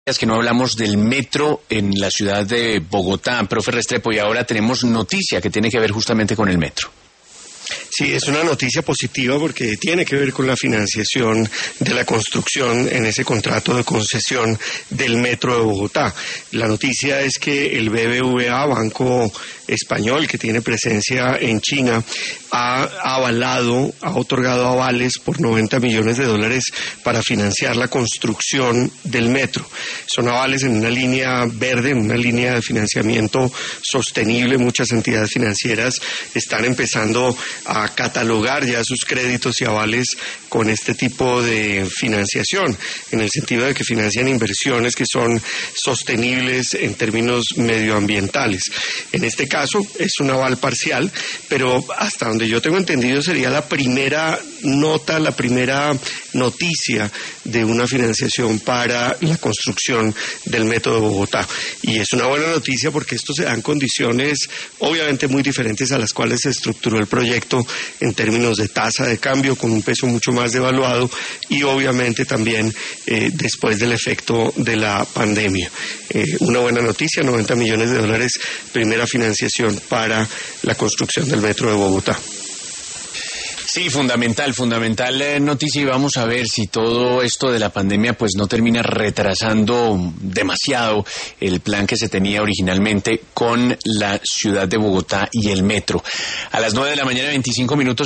Es que no hablamos del metro en la ciudad de Bogotá, profe Restrepo, y ahora tenemos noticia que tiene que ver justamente con el metro. Sí, es una noticia positiva porque tiene que ver con la financiación de la construcción en ese contrato de concesión del Metro de Bogotá. La noticia es que el BBVA, Banco Español, que tiene presencia en China, ha otorgado avales por $90 millones para financiar la construcción del metro. Son avales en una línea verde, en una línea de financiamiento sostenible. Muchas entidades financieras están empezando a catalogar ya sus créditos y avales con este tipo de financiación, en el sentido de que financian inversiones que son sostenibles en términos medioambientales. En este caso es un aval parcial, pero hasta donde yo tengo entendido sería la primera nota, la primera noticia de una financiación para la construcción del Metro de Bogotá. Y es una buena noticia porque esto se da en condiciones obviamente muy diferentes a las cuales se estructuró el proyecto en términos de tasa de cambio, con un peso mucho más devaluado y obviamente también después del efecto de la pandemia. Una buena noticia, $90 millones, primera financiación para la construcción del Metro de Bogotá. Sí, fundamental noticia, y vamos a ver si todo esto de la pandemia pues no termina retrasando demasiado el plan que se tenía originalmente con la ciudad de Bogotá y el metro. A las 9 de la mañana, 25 minutos.